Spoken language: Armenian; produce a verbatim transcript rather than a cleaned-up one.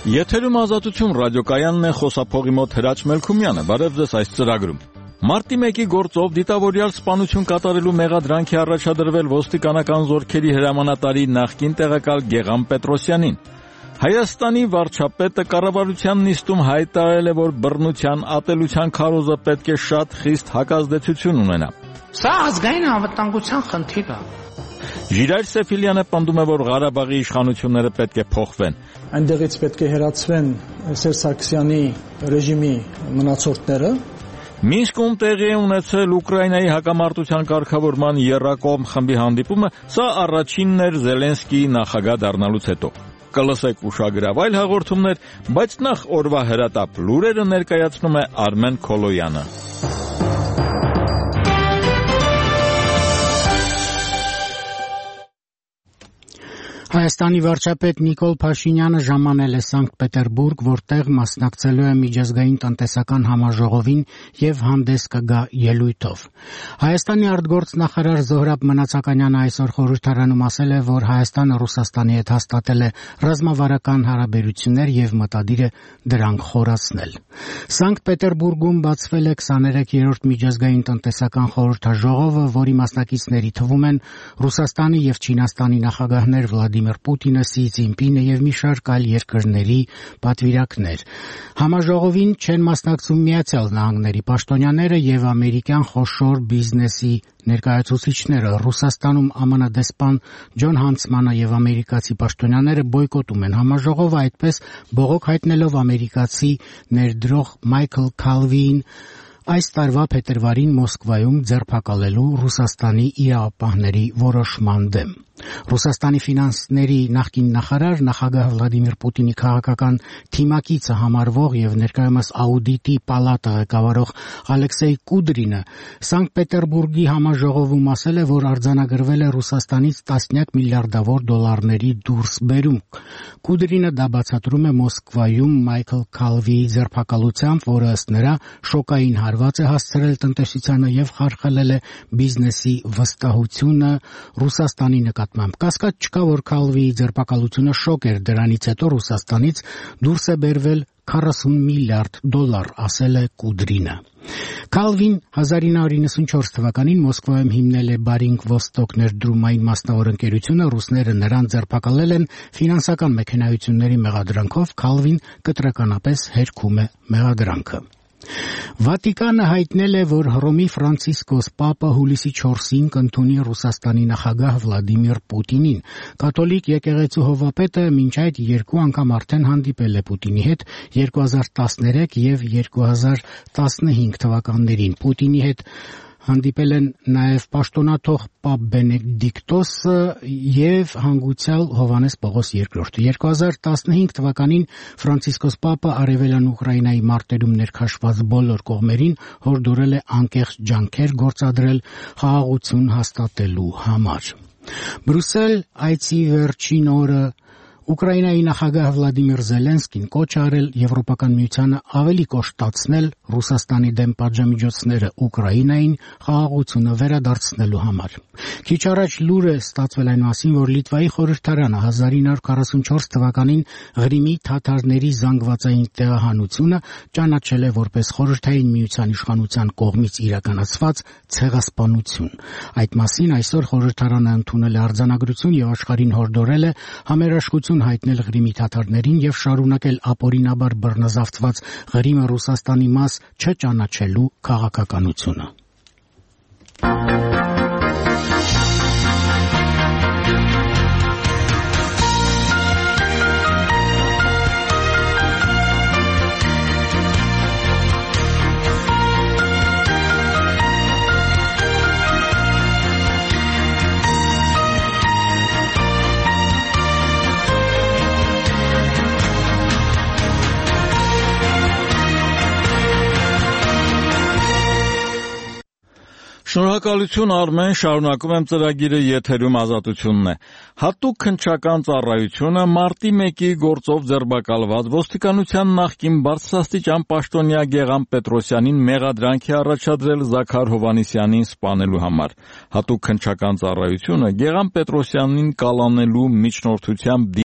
Եթերում ազատություն ռադիոկայանն է, խոսափողի մոտ Հրաչ Մելքումյանը։ Բարև ձեզ այս ծրագրում։ Մարտի մեկի գործով դիտավորյալ սպանություն կատարելու մեղադրանք է առաջադրվել ոստիկանական զորքերի հրամանատարի նախկին տեղակալ Գեղամ Պետրոսյանին։ Հայաստանի վարչապետը կառավարության նիստում հայտարարել է, որ բռնության, ատելության քարոզը պետք է շատ խիստ հակազդեցություն ունենա։ Սա ազգային անվտանգության խնդիր է։ Ժիրայր Սեֆիլյանը պնդում է, որ Ղարաբաղի իշխանությունները պետք է փոխվեն։ Այնտեղից պետք է հեռացվեն Սերժ Սարգսյանի ռեժիմի մնացորդները։ Մինսկում տեղի է ունեցել Ուկրաինայի հակամարտության կարգավորման եռակողմ խմբի հանդիպումը, սա առաջինն էր Զելենսկիի նախագահ դառնալուց հետո։ Կլսեք ուշագրավ այլ հաղորդումներ, բայց նախ օրվա հրատապ լուրերը ներկայացնում է Արմեն Քոլոյանը։ Հայաստանի վարչապետ Նիկոլ Փաշինյանը ժամանել է Սանկտ Պետերբուրգ, որտեղ մասնակցելու է միջազգային տնտեսական համաժողովին եւ հանդես կգա ելույթով։ Հայաստանի արտգործնախարար Զոհրաբ Մնացականյանը այսօր խորհրդարանում ասել է, որ Հայաստանը Ռուսաստանի հետ հաստատել է ռազմավարական հարաբերություններ եւ մտադիր է դրանք խորացնել։ Սանկտ Պետերբուրգում բացվել է քսաներեքերորդ միջազգային տնտեսական խորհրդաժողովը, որի մասնակիցների թվում են Ռուսաստանի եւ Չինաստանի նախագահներ Վլադիմիր Պուտինը, Սի Ցզինպինը եւ մի շարք այլ երկրների պատվիրակներ։ Համաժողովին չեն մասնակցում Միացյալ Նահանգների պաշտոնյաները եւ ամերիկյան խոշոր բիզնեսի ներկայացուցիչները։ Ռուսաստանում Է Մ Ն դեսպան Ջոն Հանցմանը եւ ամերիկացի պաշտոնյաները բոյկոտում են համաժողովը, այդպես բողոք հայտնելով ամերիկացի ներդրող Մայքլ Քալվիին այս տարվա փետրվարին Մոսկվայում ձերբակալելու Ռուսաստանի իրավապահների որոշման դեմ։ Ռուսաստանի ֆինանսների նախկին նախարար, նախագահ Վլադիմիր Պուտինի քաղաքական թիմակիցը համարվող եւ ներկայումս Աուդիտի պալատը ղեկավարող Ալեքսեյ Կուդրինը Սանկտ Պետերբուրգի համաժողովում ասել է, որ արձանագրվել է Ռուսաստանից տասնյակ միլիարդավոր դոլարների դուրսբերում։ Կուդրինը դա բացատրում է Մոսկվայում Մայքլ Քալվիի ձերբակալությամբ, որը ըստ նրա շոկային հարված է հասցրել տնտեսությանը եւ խարխլել է բիզնեսի վստահությունը Ռուսաստանի նկատմամբ։ Կասկած չկա, որ Քալվիի ձերբակալությունը շոկ էր, դրանից հետո Ռուսաստանից դուրս է բերվել քառասուն միլիարդ դոլար, ասել է Կուդրինը։ Քալվին հազար ինը հարյուր իննսունչորս թվականին Մոսկվայում հիմնել է Բարինգ Ոստոկ ներդրումային մասնավոր ընկերությունը, ռուսները նրան ձերբակալել են ֆինանսական մեքենայությունների մեղադրանքով, Քալվին կտրականապես հերքում է մեղադրանքը։ Վատիկանը հայտնել է, որ Հռոմի Ֆրանցիսկոս Պապը հուլիսի չորսին կընդունի Ռուսաստանի նախագահ Վլադիմիր Պուտինին։ Կաթոլիկ եկեղեցու հովվապետը մինչ այդ երկու անգամ արդեն հանդիպել է Պուտինի հետ երկու հազար տասներեք եւ երկու հազար տասնհինգ թվականներին։ Պուտինի հետ հանդիպել են նաև պաշտոնաթող Պապ Բենեդիկտոսը եւ հանգուցյալ Հովհաննես Պողոս երկրորդը։ երկու հազար տասնհինգ թվականին Ֆրանցիսկոս Պապը Արևելյան Ուկրաինայի մարտերում ներքաշված բոլոր կողմերին հորդորել է անկեղծ ջանքեր գործադրել խաղաղություն հաստատելու համար։ Բրուսել այցի վերջին օրը Ուկրաինայի նախագահ Վլադիմիր Զելենսկին կոչ արել Եվրոպական միությանը ավելի կոշտացնել Ռուսաստանի դեմ պատժամիջոցները Ուկրաինային խաղաղությունը վերադարձնելու համար։ Քիչ առաջ լուր է ստացվել այն մասին, որ Լիտվայի խորհրդարանը հազար ինը հարյուր քառասունչորս թվականին Ղրիմի թաթարների զանգվածային տեղահանությունը ճանաչել է որպես Խորհրդային միության իշխանության կողմից իրականացված ցեղասպանություն։ Այդ մասին այսօր խորհրդարանը ընդունել է արձանագրություն եւ աշխարհին հորդորել է համերաշխություն հայտնել Ղրիմի թաթարներին եւ շարունակել ապօրինաբար բռնազավթված Ղրիմը Ռուսաստանի մաս չճանաչելու քաղաքականությունը։ Շնորհակալություն Արմեն, շարունակում եմ ծրագիրը, եթերում ազատությունն է։ Հատուկ քննչական ծառայությունը մարտի մեկի գործով ձերբակալված ոստիկանության նախկին բարձրաստիճան պաշտոնյա Գեղամ Պետրոսյանին մեղադրանք է առաջադրել Զաքար Հովհաննիսյանին սպանելու համար։ Հատուկ քննչական ծառայությունը Գեղամ Պետրոսյանին կալանելու միջնորդությամբ